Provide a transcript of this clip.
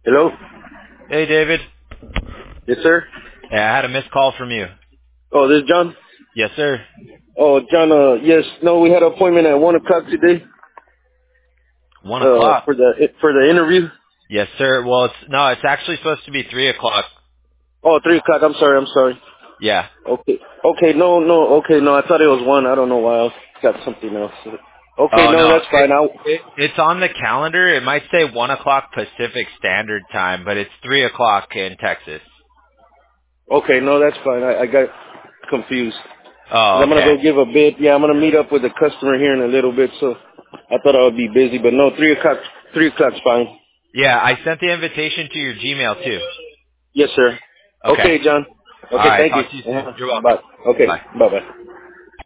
Hello? Hey, David. Yes, sir? Yeah, I had a missed call from you. Oh, this is John? Yes, sir. Oh, John, yes, no, we had an appointment at 1 o'clock today, 1 o'clock. for the interview. Yes, sir. Well, it's actually supposed to be 3 o'clock. Oh, 3 o'clock, I'm sorry. Yeah. Okay. Okay, no, I thought it was 1, I don't know why, I got something else. Okay, Oh no, no, that's fine, it's on the calendar. It might say 1 o'clock Pacific Standard Time, but it's 3 o'clock in Texas. okay, no, that's fine, I got confused. 'Cause Oh, I'm gonna okay. go give a bid, I'm gonna meet up with the customer here in a little bit, so I thought I would be busy, but no, 3 o'clock's fine. Yeah, I sent the invitation to your Gmail too. Yes, sir. Okay. Okay, John. All Okay, right. thank you. Talk to you soon. You're welcome. Bye. Okay, Bye. bye-bye.